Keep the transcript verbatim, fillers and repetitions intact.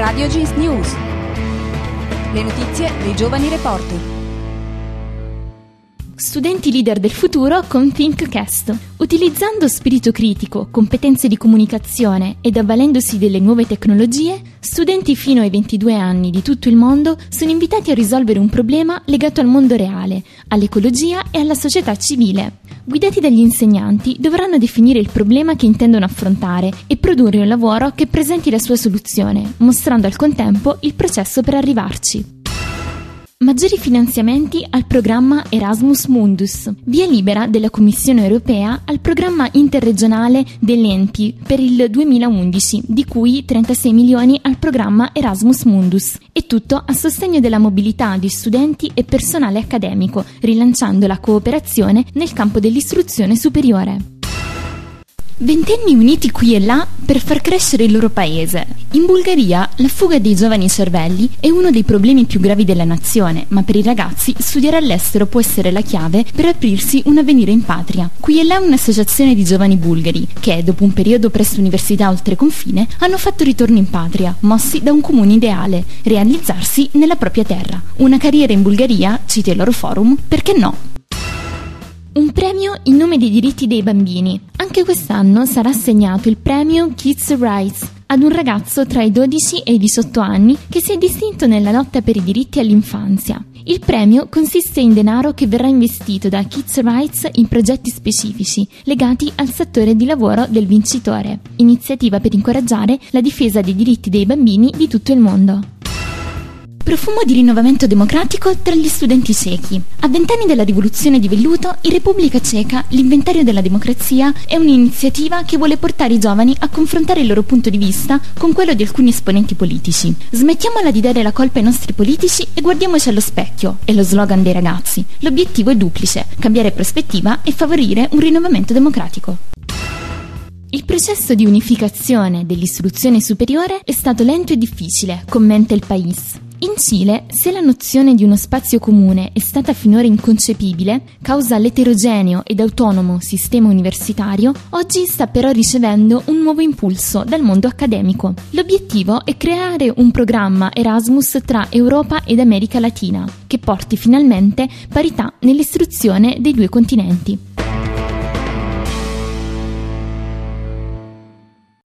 Radio Jeans News. Le notizie dei giovani reporter. Studenti leader del futuro con ThinkCast. Utilizzando spirito critico, competenze di comunicazione ed avvalendosi delle nuove tecnologie, studenti fino ai ventidue anni di tutto il mondo sono invitati a risolvere un problema legato al mondo reale, all'ecologia e alla società civile. Guidati dagli insegnanti, dovranno definire il problema che intendono affrontare e produrre un lavoro che presenti la sua soluzione, mostrando al contempo il processo per arrivarci. Maggiori finanziamenti al programma Erasmus Mundus. Via libera della Commissione Europea al programma interregionale dell'E N P I per il duemilaundici, di cui trentasei milioni al programma Erasmus Mundus. E tutto a sostegno della mobilità di studenti e personale accademico, rilanciando la cooperazione nel campo dell'istruzione superiore. Ventenni uniti qui e là per far crescere il loro paese. In Bulgaria la fuga dei giovani cervelli è uno dei problemi più gravi della nazione, ma per i ragazzi studiare all'estero può essere la chiave per aprirsi un avvenire in patria. Qui e là è un'associazione di giovani bulgari che, dopo un periodo presso università oltre confine, hanno fatto ritorno in patria, mossi da un comune ideale: realizzarsi nella propria terra. Una carriera in Bulgaria, cita il loro forum, perché no? Un premio in nome dei diritti dei bambini. Anche quest'anno sarà assegnato il premio Kids Rights ad un ragazzo tra i dodici e i diciotto anni che si è distinto nella lotta per i diritti all'infanzia. Il premio consiste in denaro che verrà investito da Kids Rights in progetti specifici legati al settore di lavoro del vincitore, iniziativa per incoraggiare la difesa dei diritti dei bambini di tutto il mondo. Profumo di rinnovamento democratico tra gli studenti cechi. A vent'anni dalla rivoluzione di velluto, in Repubblica Ceca l'inventario della democrazia è un'iniziativa che vuole portare i giovani a confrontare il loro punto di vista con quello di alcuni esponenti politici. Smettiamola di dare la colpa ai nostri politici e guardiamoci allo specchio, è lo slogan dei ragazzi. L'obiettivo è duplice: cambiare prospettiva e favorire un rinnovamento democratico. Il processo di unificazione dell'istruzione superiore è stato lento e difficile, commenta il País. In Cile, se la nozione di uno spazio comune è stata finora inconcepibile, causa l'eterogeneo ed autonomo sistema universitario, oggi sta però ricevendo un nuovo impulso dal mondo accademico. L'obiettivo è creare un programma Erasmus tra Europa ed America Latina, che porti finalmente parità nell'istruzione dei due continenti.